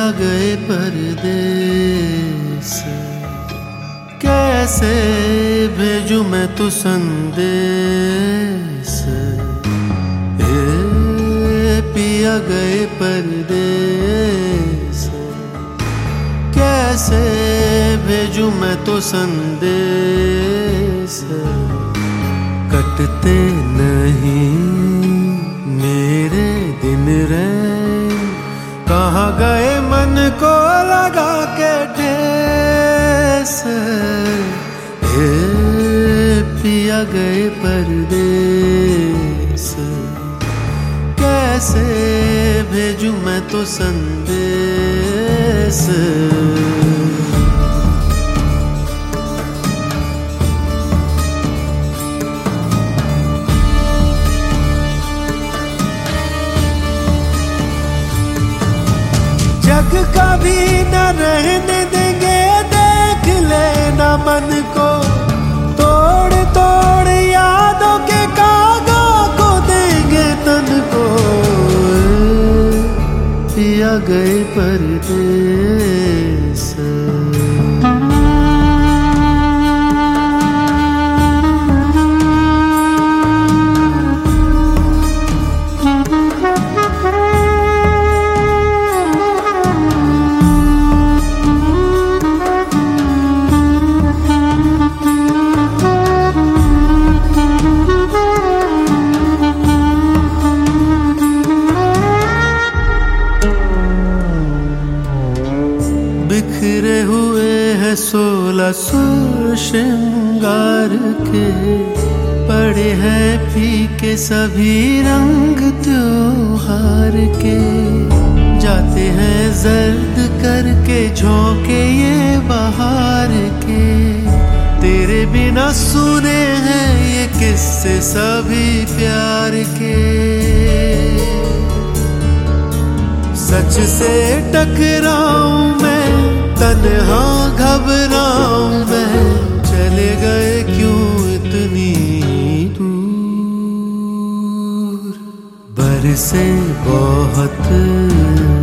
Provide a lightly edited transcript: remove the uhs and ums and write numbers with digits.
गए परदेस, कैसे भेजूं मैं तो संदेश। पिया गए परदेस, कैसे भेजूं मैं तो संदेश। कटते नहीं मेरे दिन रैन, कहाँ गए मन को लगा के ठेस। पिया गए परदेस, कैसे भेजूं मैं तो संदेश। जग कभी न रहने देंगे, देख लेना मन को तोड़ तोड़, यादों के कागों को देंगे तन को। पिया गए परदेस, बिखरे हुए हैं 16 श्रृंगार के, पड़े हैं फीके सभी रंग त्योहार के। जाते हैं जर्द करके झोंके ये बहार के, तेरे बिना सुने हैं ये किस्से सभी प्यार के। सच से टकराऊं मैं, तन्हा घबराऊं मैं, चले गए क्यों इतनी दूर। बरसे बहुत